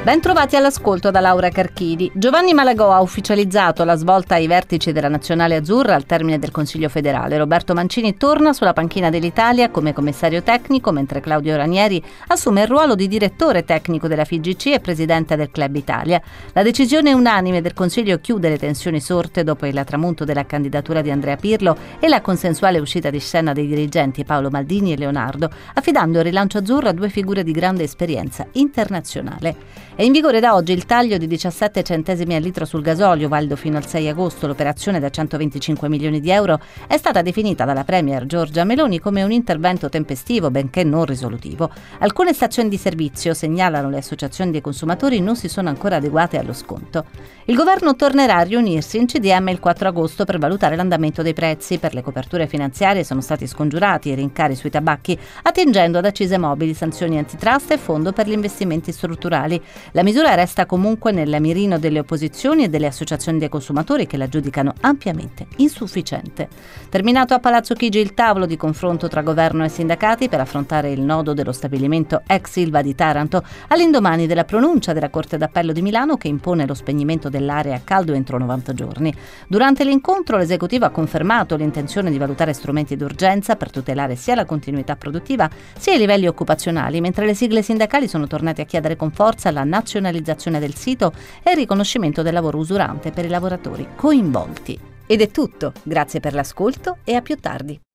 Ben trovati all'ascolto da Laura Carchidi. Giovanni Malagò ha ufficializzato la svolta ai vertici della Nazionale Azzurra al termine del Consiglio federale. Roberto Mancini torna sulla panchina dell'Italia come commissario tecnico, mentre Claudio Ranieri assume il ruolo di direttore tecnico della FIGC e presidente del Club Italia. La decisione unanime del Consiglio chiude le tensioni sorte dopo il tramonto della candidatura di Andrea Pirlo e la consensuale uscita di scena dei dirigenti Paolo Maldini e Leonardo, affidando il rilancio azzurro a due figure di grande esperienza internazionale. È in vigore da oggi il taglio di 17 centesimi al litro sul gasolio, valido fino al 6 agosto. L'operazione da 125 milioni di euro è stata definita dalla Premier Giorgia Meloni come un intervento tempestivo, benché non risolutivo. Alcune stazioni di servizio, segnalano le associazioni dei consumatori, non si sono ancora adeguate allo sconto. Il governo tornerà a riunirsi in CDM il 4 agosto per valutare l'andamento dei prezzi. Per le coperture finanziarie sono stati scongiurati i rincari sui tabacchi, attingendo ad accise mobili, sanzioni antitrust e fondo per gli investimenti strutturali. La misura resta comunque nel mirino delle opposizioni e delle associazioni dei consumatori, che la giudicano ampiamente insufficiente. Terminato a Palazzo Chigi il tavolo di confronto tra governo e sindacati per affrontare il nodo dello stabilimento ex Ilva di Taranto, all'indomani della pronuncia della Corte d'Appello di Milano che impone lo spegnimento dell'area a caldo entro 90 giorni. Durante l'incontro l'esecutivo ha confermato l'intenzione di valutare strumenti d'urgenza per tutelare sia la continuità produttiva sia i livelli occupazionali, mentre le sigle sindacali sono tornate a chiedere con forza la nazionalizzazione del sito e il riconoscimento del lavoro usurante per i lavoratori coinvolti. Ed è tutto, grazie per l'ascolto e a più tardi.